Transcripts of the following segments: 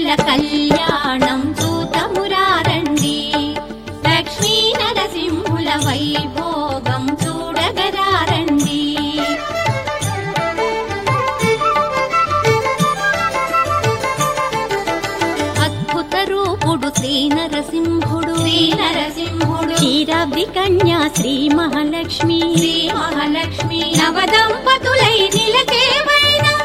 నరసింహుల కళ్యాణం చూతమురారండి. లక్ష్మీ నరసింహుల వైభోగం చూడగరారండి. అద్భుత రూపుడు శ్రీ నరసింహుడు, క్షీరాబ్ది కన్యా శ్రీ మహాలక్ష్మి, నవదంపతులై నిలచే వైనం,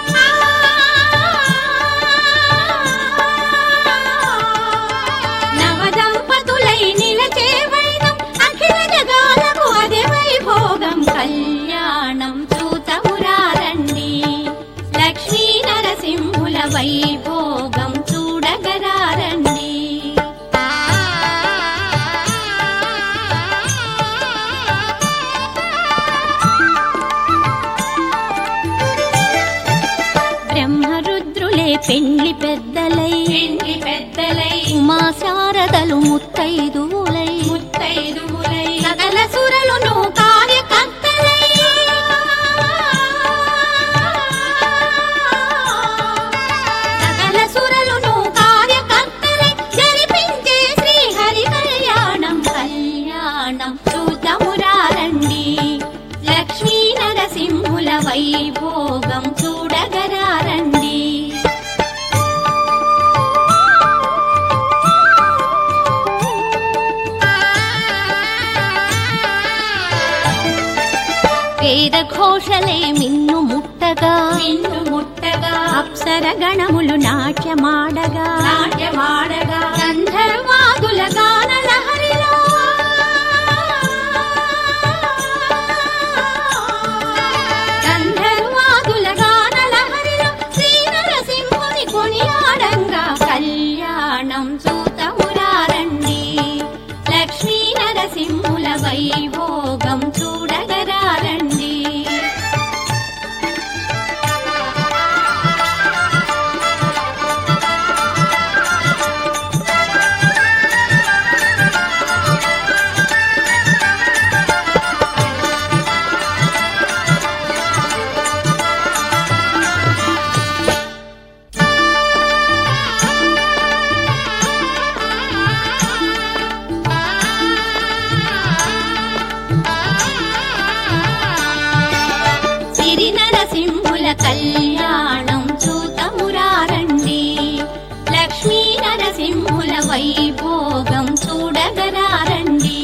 నవదంపతులై నిలచే వైనం, అఖిల జగాలకు అదే వైభోగం. కళ్యాణం చూతమురారండి. లక్ష్మీ నరసింహుల వైభోగం చూడగరారండి. బ్రహ్మరుద్రులే పెండ్లి పెద్దలై ఉమా శారదలు ముత్తైదువులై సకల సురలును కార్యకర్తలై, సకల సురలును కార్యకర్తలై జరిపించే శ్రీహరి కళ్యాణం. కళ్యాణం చూతమురారండి. లక్ష్మీ నరసింహుల వైభోగం చూడగరారండి. వేద ఘోషలే మిన్ను ముట్టగా అప్సర గణములు నాట్యమాడగా గంధర్వాదుల గాన లహరిలో, గంధర్వాదుల గాన లహరిలో శ్రీ నరసింహుని కొనియాడంగా. కళ్యాణం చూతమురారండి. లక్ష్మీ నరసింహుల వైభోగం చూడగరారండి. సిరి నరసింహుల కళ్యాణం చూతమురారండి. లక్ష్మీ నరసింహుల వైభోగం చూడగరారండి.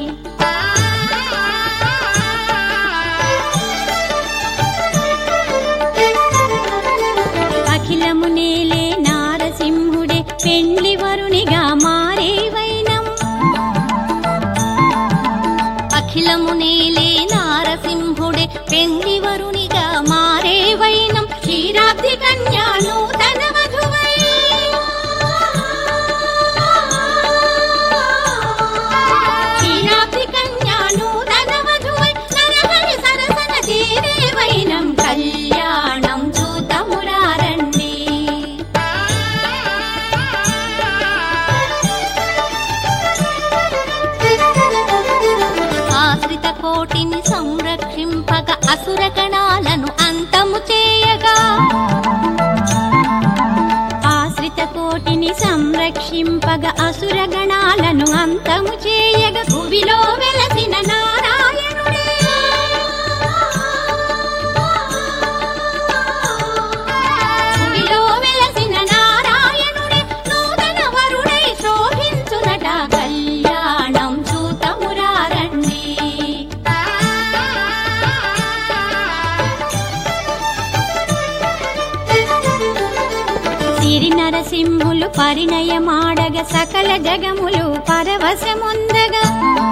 అఖిలము నేలే నారసింహుడే పెండ్లి వరునిగా మారే వైనం, అఖిలము నేలే నారసింహుడే పెండ్లి వరునిగా మారే వైనం. క్షీరాబ్ది కన్యా నూతన వధువై, క్షీరాబ్ది కన్యా నూతన వధువై నరహరి సరసన చేరే వైనం. కళ్యాణం చూతమురారండి. ఆశ్రిత కోటిని సంరక్షింపక అసుర గణాలను అంతము చేయగా, ఆశ్రిత కోటిని సంరక్షింపగా అసుర గణాలను అంతము చేయగా. భువిలో వెలసిన నారాయణుడే, భువిలో వెలసిన నారాయణుడే నూతన వరుడై శోభించునట. కళ్యాణం చూతమురారండి. సిరి నరసింహులు పరిణయమాడగ సకల జగములు పరవశముందగా,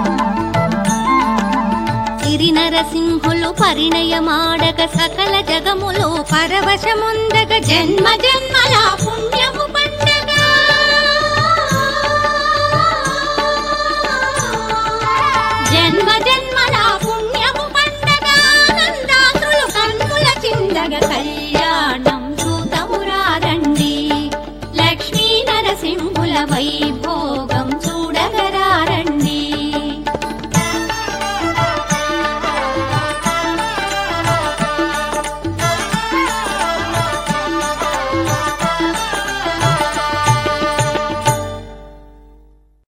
సిరి నరసింహులు పరిణయమాడగ సకల జగములు పరవశముందగ. జన్మ జన్మల పుణ్యము పండగ, జన్మ జన్మల పుణ్యము పండగ. ఆనందాసులు కన్నుల చిందగ. కళ్యాణం చూతమురారండి. లక్ష్మీ నరసింహుల వైభోగం